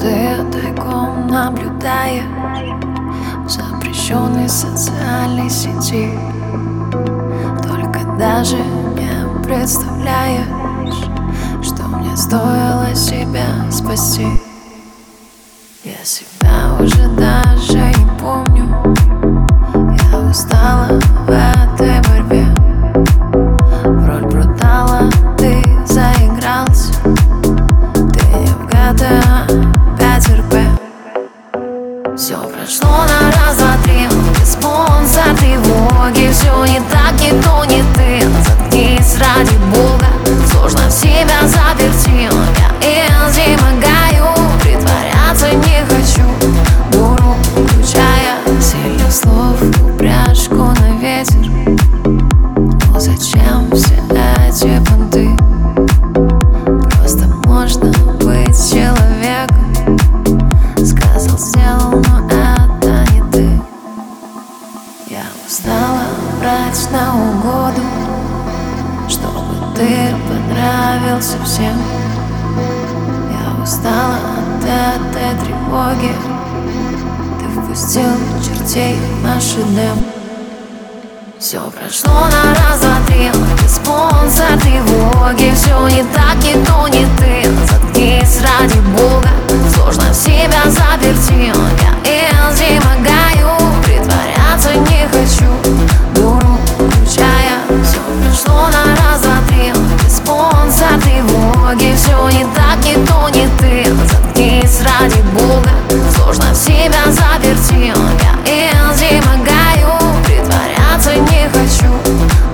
Ты тайком наблюдаешь в запрещенной социальной сети. Только даже не представляешь, что мне стоило себя спасти. Я себя уже даже не помню. Я устала в этой борьбе. В роль брутала ты заигрался. Ты не в GTA 5 RP. Все прошло на раз, два, три. Ты спонсор тревоги. Все не так, не то, не ты. Заткнись ради бога. Сложно в себя заперти. Я изнемогаю. Притворяться не хочу. Дуру включая. Сильных слов упряжку на ветер. Но зачем все эти понты? Просто можно быть человеком. Сказал, сделал, но это не ты. Я устала брать на угоду, чтобы ты понравился всем. Я устала от этой тревоги. Ты впустил чертей в наш Эдем. Все прошло на раз, два, три. Ты спонсор тревоги. Все не так, не то, не ты. Заткнись ради бога. Сложно в себя заперти. Я изнемогаю. Притворяться не хочу. Дуру включая. Все прошло на раз, два, три. Ты спонсор тревоги. Все не так, не то, не ты. Заткнись ради бога. Сложно в себя заперти. Я изнемогаю. Притворяться не хочу.